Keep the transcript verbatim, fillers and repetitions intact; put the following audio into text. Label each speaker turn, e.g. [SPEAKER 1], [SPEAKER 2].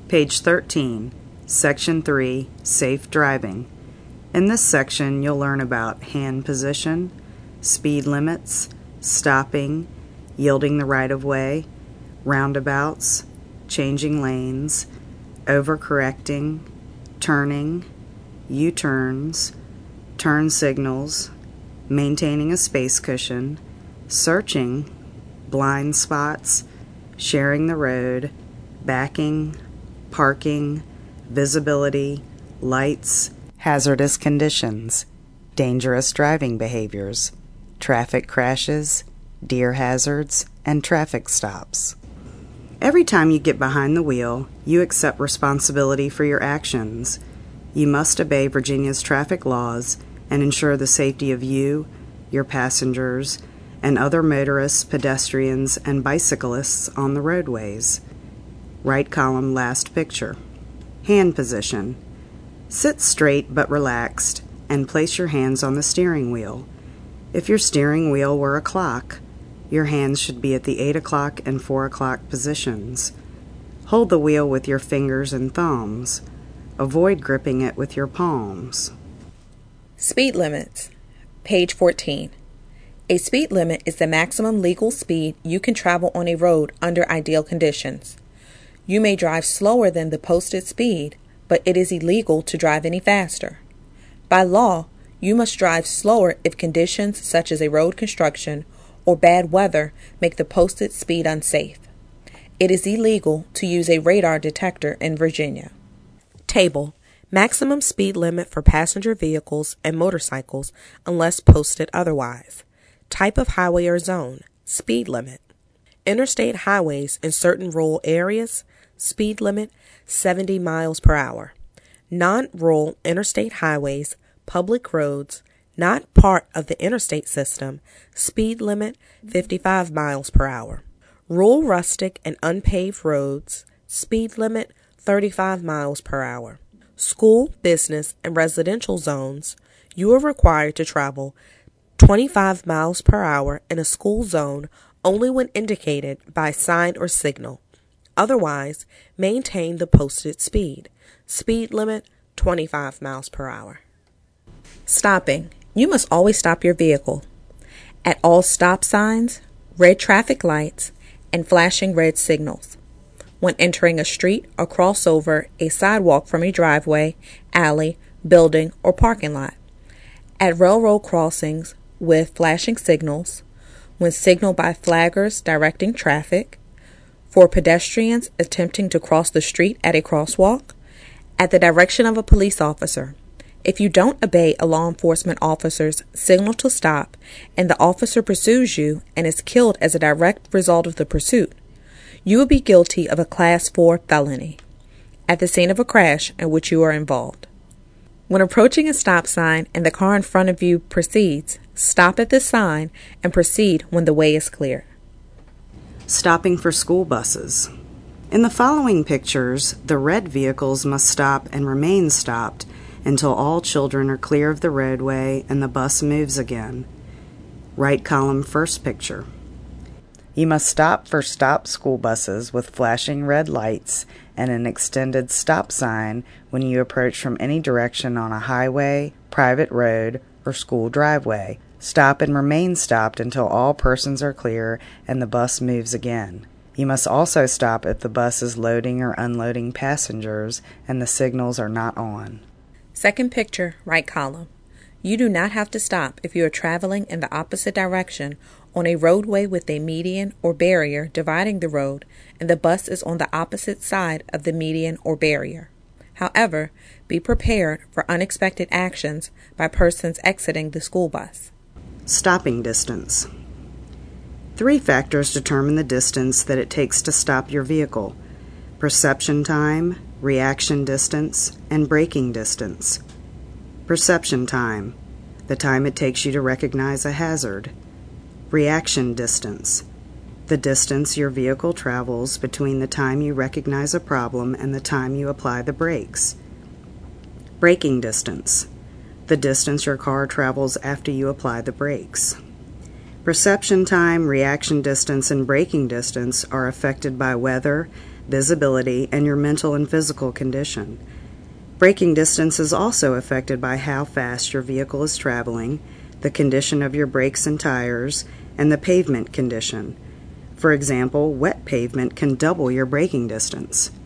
[SPEAKER 1] Page thirteen, Section three, Safe Driving. In this section, you'll learn about hand position, speed limits, stopping, yielding the right-of-way, roundabouts, changing lanes, overcorrecting, turning, U-turns, turn signals, maintaining a space cushion, searching, blind spots, sharing the road, backing, parking, visibility, lights, hazardous conditions, dangerous driving behaviors, traffic crashes, deer hazards, and traffic stops. Every time you get behind the wheel, you accept responsibility for your actions. You must obey Virginia's traffic laws and ensure the safety of you, your passengers, and other motorists, pedestrians, and bicyclists on the roadways. Right column, last picture. Hand position. Sit straight but relaxed and place your hands on the steering wheel. If your steering wheel were a clock, your hands should be at the eight o'clock and four o'clock positions. Hold the wheel with your fingers and thumbs. Avoid gripping it with your palms.
[SPEAKER 2] Speed limits. Page fourteen. A speed limit is the maximum legal speed you can travel on a road under ideal conditions. You may drive slower than the posted speed, but it is illegal to drive any faster. By law, you must drive slower if conditions such as a road construction or bad weather make the posted speed unsafe. It is illegal to use a radar detector in Virginia. Table. Maximum speed limit for passenger vehicles and motorcycles unless posted otherwise. Type of highway or zone. Speed limit. Interstate highways in certain rural areas. Speed limit seventy miles per hour. Non-rural interstate highways, public roads, not part of the interstate system. Speed limit fifty-five miles per hour. Rural, rustic, and unpaved roads. Speed limit thirty-five miles per hour. School, business, and residential zones. You are required to travel twenty-five miles per hour in a school zone only when indicated by sign or signal. Otherwise, maintain the posted speed. Speed limit twenty-five miles per hour. Stopping. You must always stop your vehicle at all stop signs, red traffic lights, and flashing red signals. When entering a street or crossover a sidewalk from a driveway, alley, building, or parking lot. At railroad crossings with flashing signals, when signaled by flaggers directing traffic, for pedestrians attempting to cross the street at a crosswalk, at the direction of a police officer. If you don't obey a law enforcement officer's signal to stop and the officer pursues you and is killed as a direct result of the pursuit, you will be guilty of a Class four felony at the scene of a crash in which you are involved. When approaching a stop sign and the car in front of you proceeds, stop at the sign and proceed when the way is clear.
[SPEAKER 1] Stopping for school buses. In the following pictures, the red vehicles must stop and remain stopped until all children are clear of the roadway and the bus moves again. Right column, first picture. You must stop for stop school buses with flashing red lights and an extended stop sign when you approach from any direction on a highway, private road, or school driveway. Stop and remain stopped until all persons are clear and the bus moves again. You must also stop if the bus is loading or unloading passengers and the signals are not on.
[SPEAKER 2] Second picture, right column. You do not have to stop if you are traveling in the opposite direction on a roadway with a median or barrier dividing the road and the bus is on the opposite side of the median or barrier. However, be prepared for unexpected actions by persons exiting the school bus.
[SPEAKER 1] Stopping distance. Three factors determine the distance that it takes to stop your vehicle: perception time, reaction distance, and braking distance. Perception time, the time it takes you to recognize a hazard. Reaction distance, the distance your vehicle travels between the time you recognize a problem and the time you apply the brakes. Braking distance, the distance your car travels after you apply the brakes. Perception time, reaction distance, and braking distance are affected by weather, visibility, and your mental and physical condition. Braking distance is also affected by how fast your vehicle is traveling, the condition of your brakes and tires, and the pavement condition. For example, wet pavement can double your braking distance.